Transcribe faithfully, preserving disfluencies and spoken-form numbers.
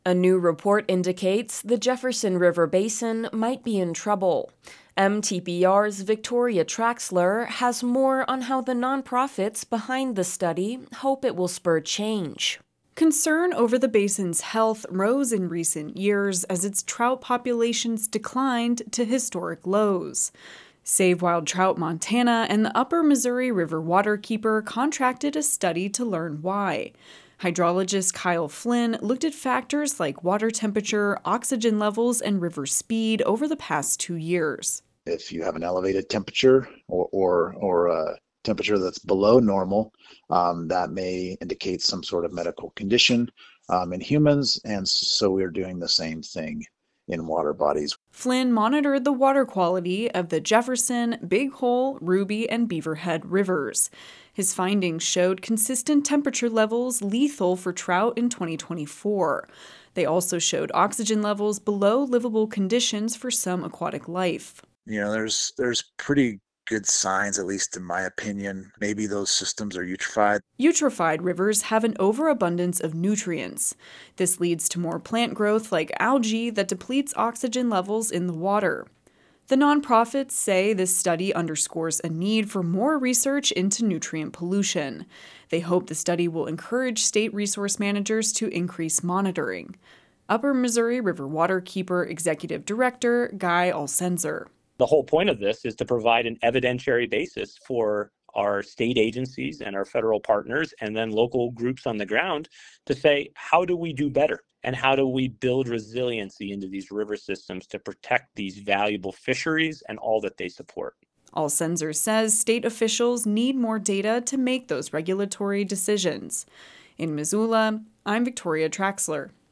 A new report indicates the Jefferson River Basin might be in trouble. M T B R's Victoria Traxler has more on how the nonprofits behind the study hope it will spur change. Concern over the basin's health rose in recent years as its trout populations declined to historic lows. Save Wild Trout Montana and the Upper Missouri River Waterkeeper contracted a study to learn why. Hydrologist Kyle Flynn looked at factors like water temperature, oxygen levels, and river speed over the past two years. If you have an elevated temperature or or, or a temperature that's below normal, um, that may indicate some sort of medical condition um, in humans, and so we're doing the same thing in water bodies. Flynn monitored the water quality of the Jefferson, Big Hole, Ruby, and Beaverhead rivers. His findings showed consistent temperature levels lethal for trout in twenty twenty-four. They also showed oxygen levels below livable conditions for some aquatic life. You know, there's there's pretty good signs, at least in my opinion. Maybe those systems are eutrophied. Eutrophied rivers have an overabundance of nutrients. This leads to more plant growth like algae that depletes oxygen levels in the water. The nonprofits say this study underscores a need for more research into nutrient pollution. They hope the study will encourage state resource managers to increase monitoring. Upper Missouri River Waterkeeper Executive Director Guy Alsenzer. The whole point of this is to provide an evidentiary basis for our state agencies and our federal partners and then local groups on the ground to say, how do we do better? And how do we build resiliency into these river systems to protect these valuable fisheries and all that they support? Alsenzer says state officials need more data to make those regulatory decisions. In Missoula, I'm Victoria Traxler.